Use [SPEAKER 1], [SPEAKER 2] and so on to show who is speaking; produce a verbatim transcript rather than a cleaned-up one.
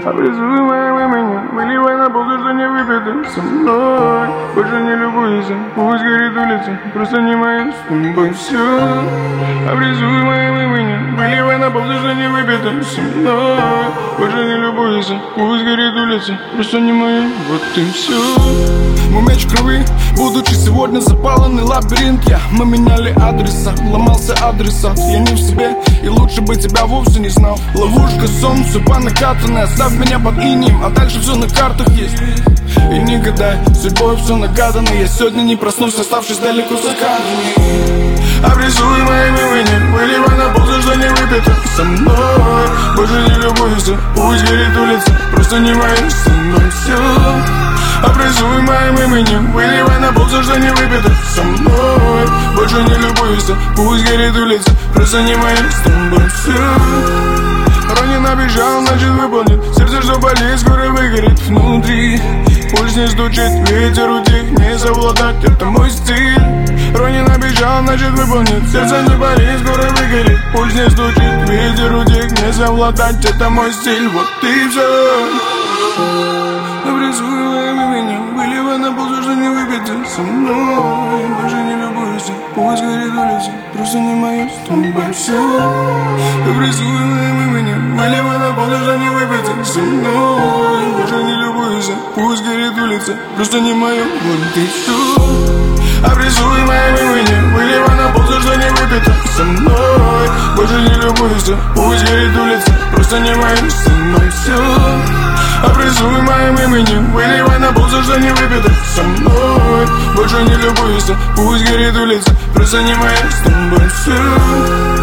[SPEAKER 1] Обрисуй моим именем, выливай на пол то, что не выпито со мной. Больше не любуйся, пусть горит улица, просто не моя с тобой все. Обрисуй моим именем, выливай на пол то, что не выпито со мной. Больше не любуйся, пусть горит улица, просто не моя, вот и все.
[SPEAKER 2] Мой меч крови, будучи сегодня запаленный лабиринт. Я, мы меняли адреса, ломался адресат. Я не в себе, и лучше бы тебя вовсе не знал. Ловушка, сон, судьба накатанная. Оставь меня под инеем, а дальше все на картах есть. И не гадай, судьбой все нагадано. Я сегодня не проснулся, оставшись далеко за кадрами.
[SPEAKER 1] Обрисуй моим именем, выливай на пол то, что не выпито со мной. Больше не любуйся, пусть горит улица, просто не моя со мной все. Обрисуй моим именем, выливай на пол то, что не выпито со мной. Больше не любуйся, пусть горит улица, просто не моя с тобой все. Ронин обещал, значит выполнит. Сердце, что болит, скоро выгорит внутри. Пульс не стучит, ветер утих, не совладать, это мой стиль. Ронин обещал, значит выполнит. Сердце не болит, скоро выгорит. Пульс не стучит, ветер утих, не совладать, это мой стиль, вот и все. Обрисуй моим именем, выливай на пол то, что не выпито со мной. Больше не любуйся, пусть горит улица, просто не моя с тобой все. Обрисуй моим именем, выливай на пол то, что не выпито со мной. Больше не любуйся, пусть горит улица, просто не моя, вот и все. Обрисуй моим именем, выливай на пол то, что не выпито со мной. Больше не любуйся, пусть горит улица, просто не моя со мной все. Обрисуй моим именем, выливай на пол то, что не выпито со мной. Больше не любуйся, пусть горит улица, просто не моя с тобой все.